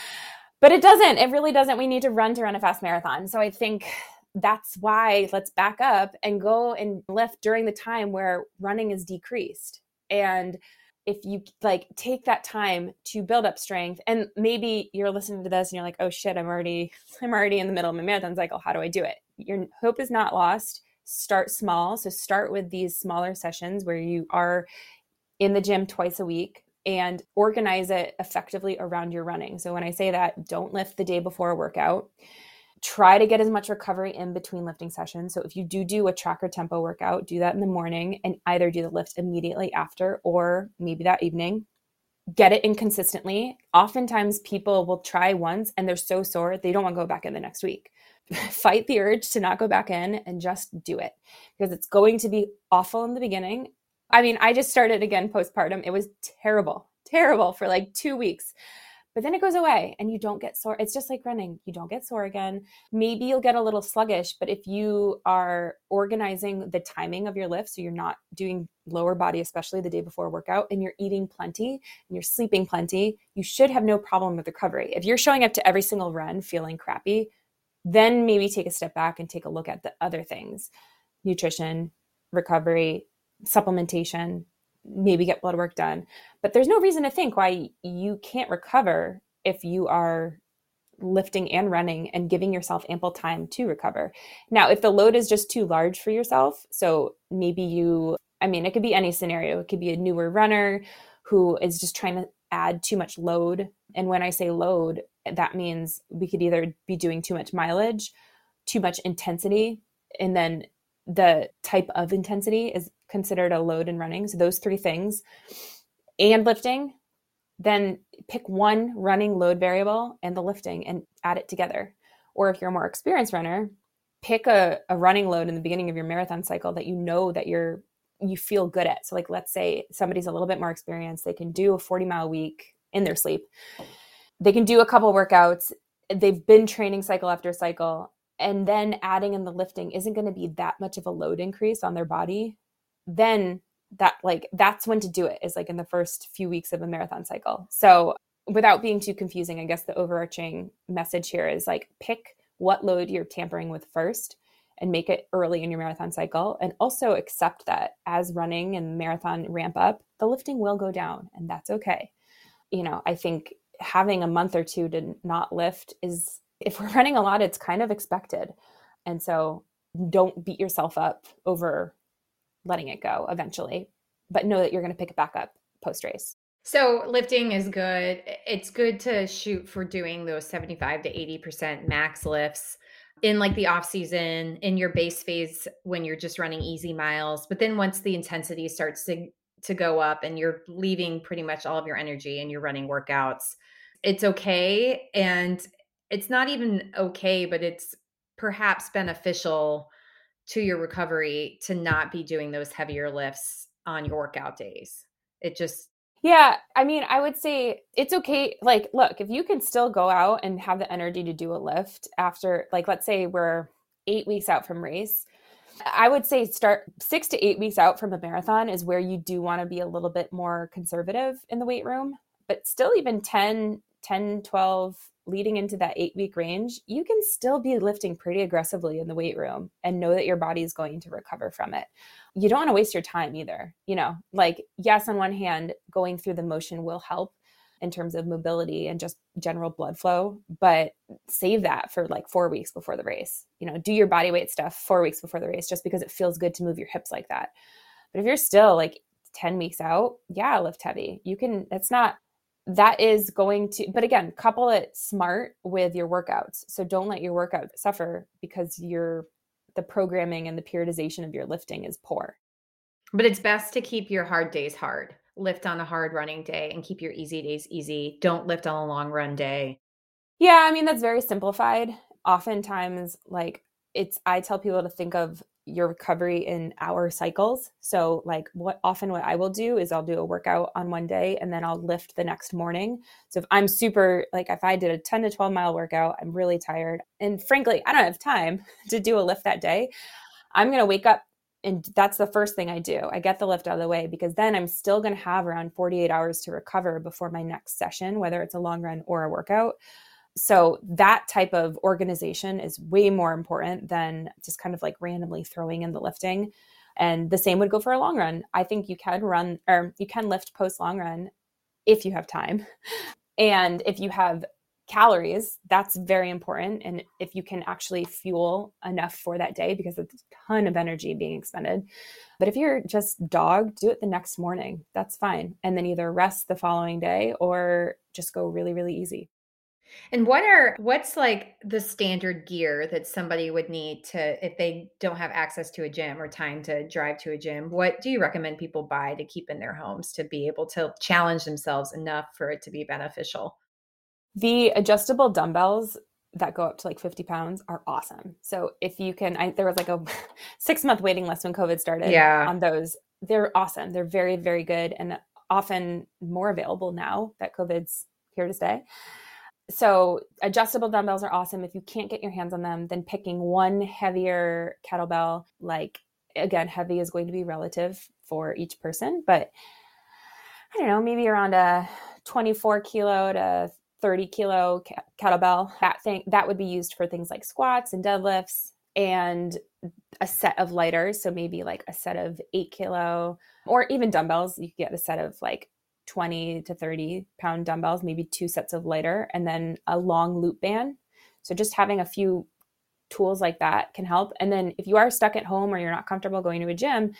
but it doesn't, it really doesn't. We need to run to run a fast marathon. So I think that's why let's back up and go and lift during the time where running is decreased. And if you like take that time to build up strength, and maybe you're listening to this and you're like, oh shit, I'm already, I'm already in the middle of my marathon cycle. How do I do it? Your hope is not lost. Start small. So start with these smaller sessions where you are in the gym twice a week and organize it effectively around your running. So when I say that, don't lift the day before a workout. Try to get as much recovery in between lifting sessions. So if you do do a tracker tempo workout, do that in the morning and either do the lift immediately after or maybe that evening. Get it in consistently. Oftentimes people will try once and they're so sore, they don't want to go back in the next week. Fight the urge to not go back in and just do it because it's going to be awful in the beginning. I mean, I just started again postpartum. It was terrible, terrible for like two weeks. But then it goes away and you don't get sore. It's just like running. You don't get sore again. Maybe you'll get a little sluggish, but if you are organizing the timing of your lift, so you're not doing lower body, especially the day before a workout, and you're eating plenty and you're sleeping plenty, you should have no problem with recovery. If you're showing up to every single run feeling crappy, then maybe take a step back and take a look at the other things, nutrition, recovery, supplementation, maybe get blood work done. But there's no reason to think why you can't recover if you are lifting and running and giving yourself ample time to recover. Now, if the load is just too large for yourself, so maybe you, I mean, it could be any scenario. It could be a newer runner who is just trying to add too much load. And when I say load, that means we could either be doing too much mileage, too much intensity, and then the type of intensity is considered a load in running. So those three things and lifting, then pick one running load variable and the lifting and add it together. Or if you're a more experienced runner, pick a, a running load in the beginning of your marathon cycle that you know that you're, you feel good at. So like, let's say somebody's a little bit more experienced. They can do a forty mile week in their sleep. They can do a couple workouts. They've been training cycle after cycle. And then adding in the lifting isn't going to be that much of a load increase on their body. Then that like, that's when to do it is like in the first few weeks of a marathon cycle. So without being too confusing, I guess the overarching message here is like, pick what load you're tampering with first and make it early in your marathon cycle. And also accept that as running and marathon ramp up, the lifting will go down and that's okay. You know, I think having a month or two to not lift is, if we're running a lot, it's kind of expected. And so don't beat yourself up over letting it go eventually, but know that you're going to pick it back up post-race. So lifting is good. It's good to shoot for doing those seventy-five to eighty percent max lifts in like the off season, in your base phase when you're just running easy miles. But then once the intensity starts to, to go up and you're leaving pretty much all of your energy and you're running workouts, it's okay. And it's not even okay, but it's perhaps beneficial to your recovery to not be doing those heavier lifts on your workout days. It just... Yeah. I mean, I would say it's okay. Like, look, if you can still go out and have the energy to do a lift after, like, let's say we're eight weeks out from race, I would say start six to eight weeks out from a marathon is where you do want to be a little bit more conservative in the weight room, but still even ten, ten, twelve leading into that eight week range, you can still be lifting pretty aggressively in the weight room and know that your body is going to recover from it. You don't want to waste your time either. You know, like, yes, on one hand, going through the motion will help in terms of mobility and just general blood flow, but save that for like four weeks before the race. You know, do your body weight stuff four weeks before the race, just because it feels good to move your hips like that. But if you're still like ten weeks out, yeah, lift heavy. You can, it's not, that is going to, but again, couple it smart with your workouts. So don't let your workout suffer because you're, the programming and the periodization of your lifting is poor. But it's best to keep your hard days hard. Lift on a hard running day and keep your easy days easy. Don't lift on a long run day. Yeah, I mean, that's very simplified. Oftentimes, like it's, I tell people to think of your recovery in hour cycles. So like what often what I will do is I'll do a workout on one day and then I'll lift the next morning. So if I'm super, like if I did a ten to twelve mile workout, I'm really tired. And frankly, I don't have time to do a lift that day. I'm going to wake up and that's the first thing I do. I get the lift out of the way because then I'm still going to have around forty-eight hours to recover before my next session, whether it's a long run or a workout. So that type of organization is way more important than just kind of like randomly throwing in the lifting. And the same would go for a long run. I think you can run or you can lift post long run if you have time. And if you have calories, that's very important. And if you can actually fuel enough for that day, because it's a ton of energy being expended. But if you're just dog, do it the next morning. That's fine. And then either rest the following day or just go really, really easy. And what are, what's like the standard gear that somebody would need to, if they don't have access to a gym or time to drive to a gym, what do you recommend people buy to keep in their homes to be able to challenge themselves enough for it to be beneficial? The adjustable dumbbells that go up to like fifty pounds are awesome. So if you can, I, there was like a six month waiting list when COVID started yeah. on those. They're awesome. They're very, very good and often more available now that COVID's here to stay. So adjustable dumbbells are awesome. If you can't get your hands on them, then picking one heavier kettlebell, like again, heavy is going to be relative for each person, but I don't know, maybe around a twenty-four kilo to thirty kilo kettlebell, that thing that would be used for things like squats and deadlifts, and a set of lighters. So maybe like a set of eight kilo or even dumbbells. You could get a set of like twenty to thirty pound dumbbells, maybe two sets of lighter, and then a long loop band. So just having a few tools like that can help. And then if you are stuck at home or you're not comfortable going to a gym,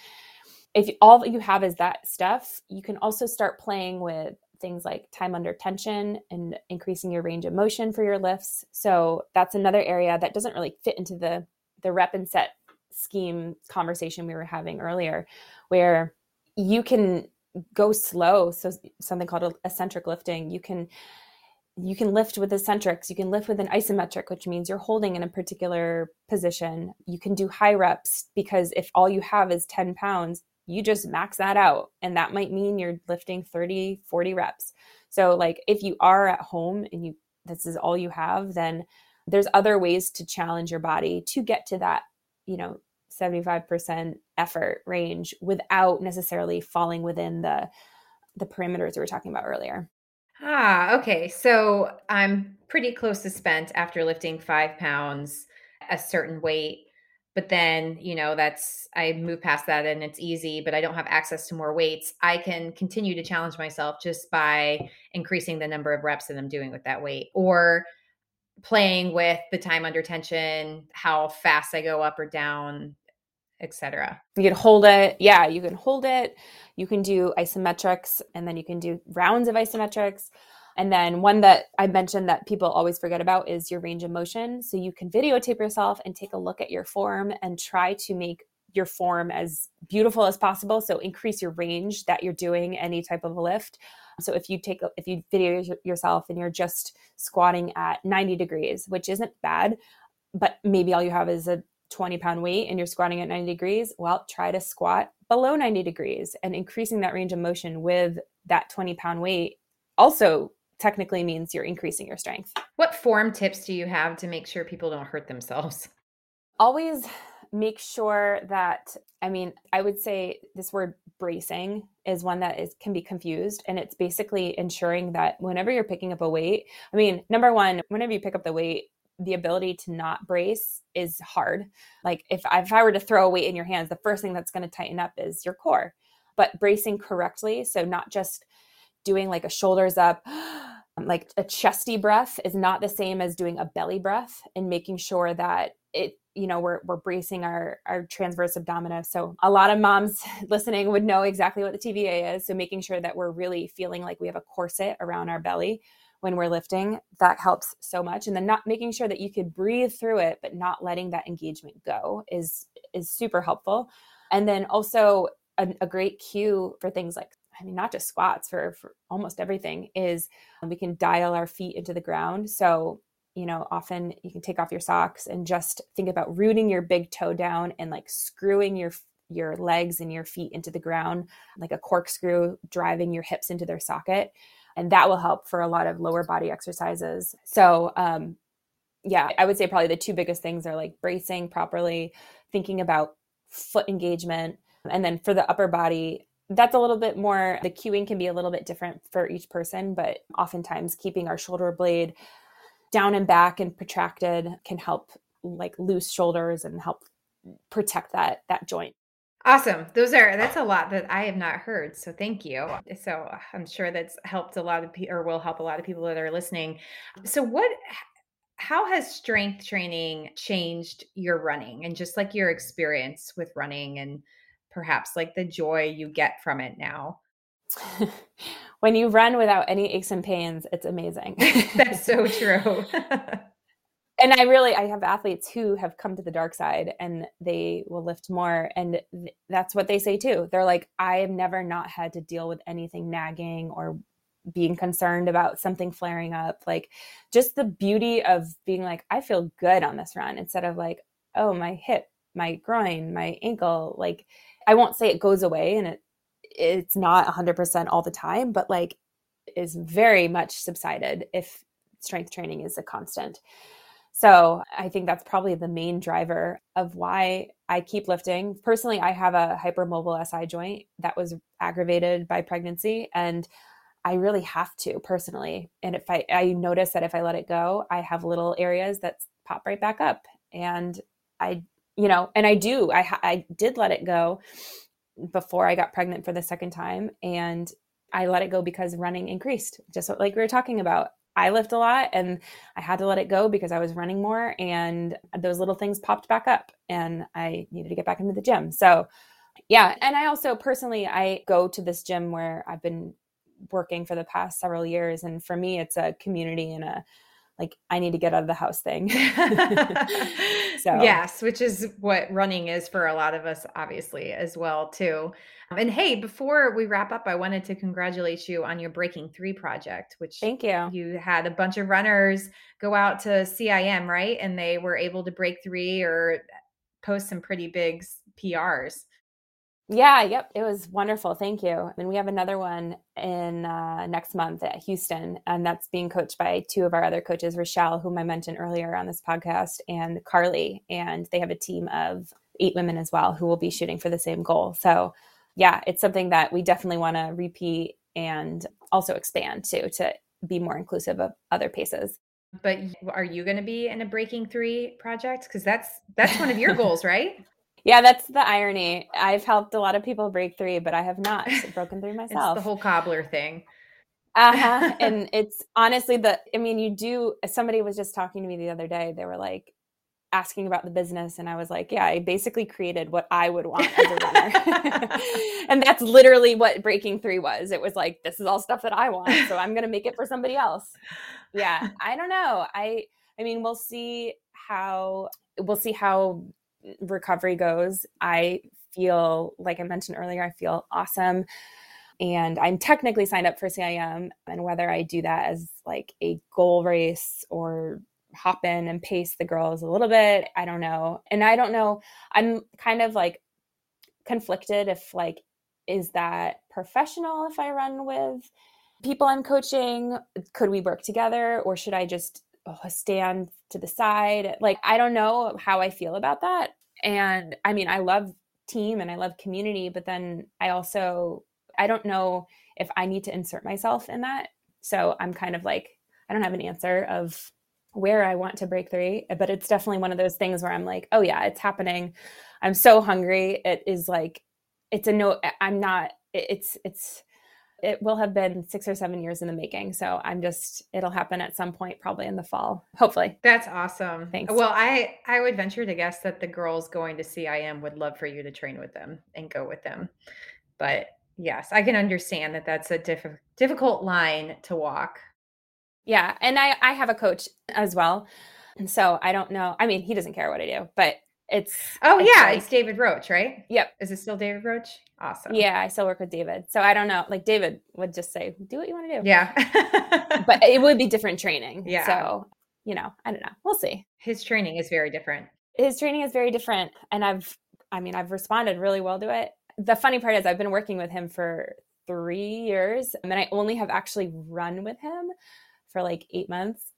if all that you have is that stuff, you can also start playing with things like time under tension and increasing your range of motion for your lifts. So that's another area that doesn't really fit into the, the rep and set scheme conversation we were having earlier, where you can go slow. So something called eccentric lifting. You can, you can lift with eccentrics. You can lift with an isometric, which means you're holding in a particular position. You can do high reps because if all you have is ten pounds, you just max that out. And that might mean you're lifting thirty, forty reps. So like if you are at home and you, this is all you have, then there's other ways to challenge your body to get to that, you know, seventy-five percent effort range without necessarily falling within the, the parameters we were talking about earlier. Ah, okay. So I'm pretty close to spent after lifting five pounds, a certain weight. But then, you know, that's, I move past that and it's easy, but I don't have access to more weights. I can continue to challenge myself just by increasing the number of reps that I'm doing with that weight, or playing with the time under tension, how fast I go up or down, et cetera. You can hold it. Yeah, you can hold it. You can do isometrics, and then you can do rounds of isometrics. And then one that I mentioned that people always forget about is your range of motion. So you can videotape yourself and take a look at your form and try to make your form as beautiful as possible. So increase your range that you're doing any type of a lift. So if you take, if you video yourself and you're just squatting at ninety degrees, which isn't bad, but maybe all you have is a twenty pound weight and you're squatting at ninety degrees, well, try to squat below ninety degrees, and increasing that range of motion with that twenty pound weight also technically means you're increasing your strength. What form tips do you have to make sure people don't hurt themselves? Always make sure that, I mean, I would say this word bracing is one that is can be confused. And it's basically ensuring that whenever you're picking up a weight, I mean, number one, whenever you pick up the weight, the ability to not brace is hard. Like if I, if I were to throw a weight in your hands, the first thing that's going to tighten up is your core. But bracing correctly, so not just doing like a shoulders up, like a chesty breath is not the same as doing a belly breath, and making sure that it, you know, we're, we're bracing our, our transverse abdominis. So a lot of moms listening would know exactly what the T V A is. So making sure that we're really feeling like we have a corset around our belly when we're lifting, that helps so much. And then not making sure that you could breathe through it, but not letting that engagement go is, is super helpful. And then also a, a great cue for things like, I mean, not just squats, for, for almost everything, is we can dial our feet into the ground. So, you know, often you can take off your socks and just think about rooting your big toe down and like screwing your your legs and your feet into the ground, like a corkscrew, driving your hips into their socket. And that will help for a lot of lower body exercises. So, um, yeah, I would say probably the two biggest things are like bracing properly, thinking about foot engagement. And then for the upper body, that's a little bit more, the cueing can be a little bit different for each person, but oftentimes keeping our shoulder blade down and back and protracted can help like loose shoulders and help protect that, that joint. Awesome. Those are, that's a lot that I have not heard. So thank you. So I'm sure that's helped a lot of people, or will help a lot of people that are listening. So what, how has strength training changed your running and just like your experience with running and perhaps like the joy you get from it now? When you run without any aches and pains, it's amazing. That's so true. And I really, I have athletes who have come to the dark side and they will lift more. And th- that's what they say too. They're like, I have never not had to deal with anything nagging or being concerned about something flaring up. Like just the beauty of being like, I feel good on this run instead of like, oh, my hip, my groin, my ankle. Like, I won't say it goes away and it it's not one hundred percent all the time, but like is very much subsided if strength training is a constant. So I think that's probably the main driver of why I keep lifting. Personally, I have a hypermobile S I joint that was aggravated by pregnancy, and I really have to personally. And if I, I notice that if I let it go, I have little areas that pop right back up. And I, you know, and I do, I, I did let it go before I got pregnant for the second time. And I let it go because running increased, just like we were talking about. I lift a lot and I had to let it go because I was running more and those little things popped back up and I needed to get back into the gym. So yeah. And I also personally, I go to this gym where I've been working for the past several years. And for me, it's a community and a, like, I need to get out of the house thing. So yes, which is what running is for a lot of us, obviously, as well, too. And hey, before we wrap up, I wanted to congratulate you on your Breaking Three project, which thank you. You had a bunch of runners go out to C I M, right? And they were able to break three or post some pretty big P Rs. Yeah, yep. It was wonderful. Thank you. And we have another one in uh, next month at Houston, and that's being coached by two of our other coaches, Rochelle, whom I mentioned earlier on this podcast, and Carly. And they have a team of eight women as well who will be shooting for the same goal. So yeah, it's something that we definitely want to repeat and also expand to, to be more inclusive of other paces. But are you going to be in a Breaking Three project? Because that's that's one of your goals, right? Yeah, that's the irony. I've helped a lot of people break three, but I have not broken through myself. It's the whole cobbler thing. uh-huh. And it's honestly the, I mean, you do, somebody was just talking to me the other day. They were like asking about the business. And I was like, yeah, I basically created what I would want as a runner. And that's literally what Breaking Three was. It was like, this is all stuff that I want. So I'm going to make it for somebody else. Yeah. I don't know. I, I mean, we'll see how, we'll see how recovery goes. I feel, like I mentioned earlier, I feel awesome. And I'm technically signed up for C I M, and whether I do that as like a goal race or hop in and pace the girls a little bit, I don't know. And I don't know, I'm kind of like conflicted if like, is that professional if I run with people I'm coaching? Could we work together, or should I just stand to the side? Like, I don't know how I feel about that. And I mean, I love team and I love community, but then I also, I don't know if I need to insert myself in that. So I'm kind of like, I don't have an answer of where I want to break three, but it's definitely one of those things where I'm like, oh yeah, it's happening. I'm so hungry. It is like, it's a no, I'm not, it's, it's, it will have been six or seven years in the making. So I'm just, it'll happen at some point, probably in the fall, hopefully. That's awesome. Thanks. Well, I, I would venture to guess that the girls going to C I M would love for you to train with them and go with them. But yes, I can understand that that's a diff- difficult line to walk. Yeah. And I, I have a coach as well. And so I don't know. I mean, he doesn't care what I do, but it's. Oh it's yeah. like, it's David Roach, right? Yep. Is it still David Roach? Awesome. Yeah. I still work with David. So I don't know. Like David would just say, do what you want to do. Yeah. But it would be different training. Yeah. So you know, I don't know. We'll see. His training is very different. His training is very different. And I've, I mean, I've responded really well to it. The funny part is I've been working with him for three years and I only have actually run with him for like eight months.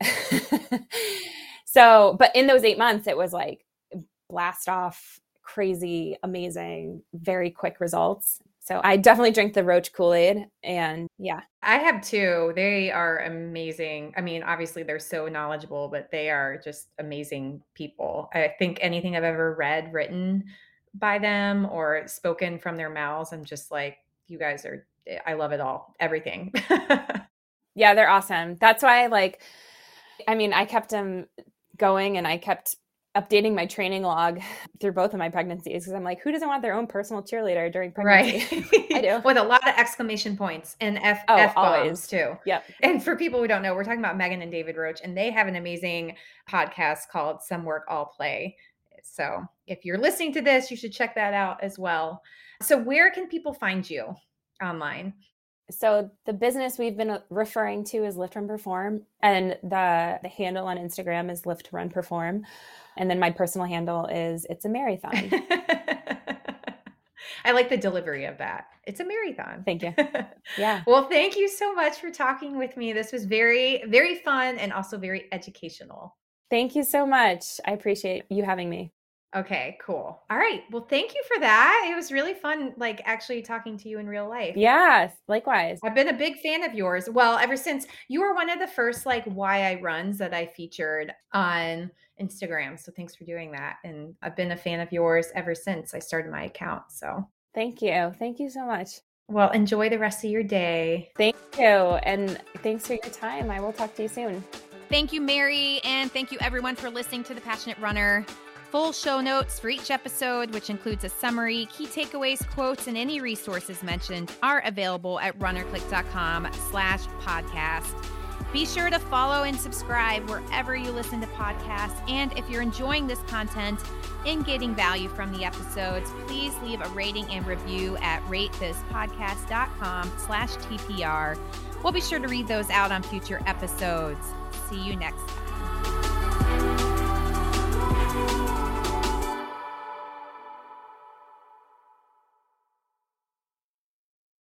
So, but in those eight months, it was like blast off, crazy, amazing, very quick results. So I definitely drink the Roach Kool-Aid, and yeah. I have too. They are amazing. I mean, obviously they're so knowledgeable, but they are just amazing people. I think anything I've ever read, written by them or spoken from their mouths, I'm just like, you guys are, I love it all. Everything. Yeah, they're awesome. That's why, like, I mean, I kept them going and I kept updating my training log through both of my pregnancies because I'm like, who doesn't want their own personal cheerleader during pregnancy? Right. I do. With a lot of exclamation points and F, oh, F-bombs always. too. Yep. And for people who don't know, we're talking about Megan and David Roach, and they have an amazing podcast called Some Work, All Play. So if you're listening to this, you should check that out as well. So where can people find you online? So the business we've been referring to is Lift Run Perform, and the the handle on Instagram is Lift Run Perform. And then my personal handle is It's a Marathon. I like the delivery of that. It's a marathon. Thank you. Yeah. Well, thank you so much for talking with me. This was very, very fun and also very educational. Thank you so much. I appreciate you having me. Okay, cool. All right. Well, thank you for that. It was really fun, like actually talking to you in real life. Yeah, likewise. I've been a big fan of yours. Well, ever since you were one of the first like Why I Runs that I featured on Instagram. So thanks for doing that. And I've been a fan of yours ever since I started my account. So thank you. Thank you so much. Well, enjoy the rest of your day. Thank you. And thanks for your time. I will talk to you soon. Thank you, Mary. And thank you everyone for listening to The Passionate Runner. Full show notes for each episode, which includes a summary, key takeaways, quotes, and any resources mentioned, are available at runnerclick.com slash podcast. Be sure to follow and subscribe wherever you listen to podcasts. And if you're enjoying this content and getting value from the episodes, please leave a rating and review at ratethispodcast.com slash TPR. We'll be sure to read those out on future episodes. See you next time.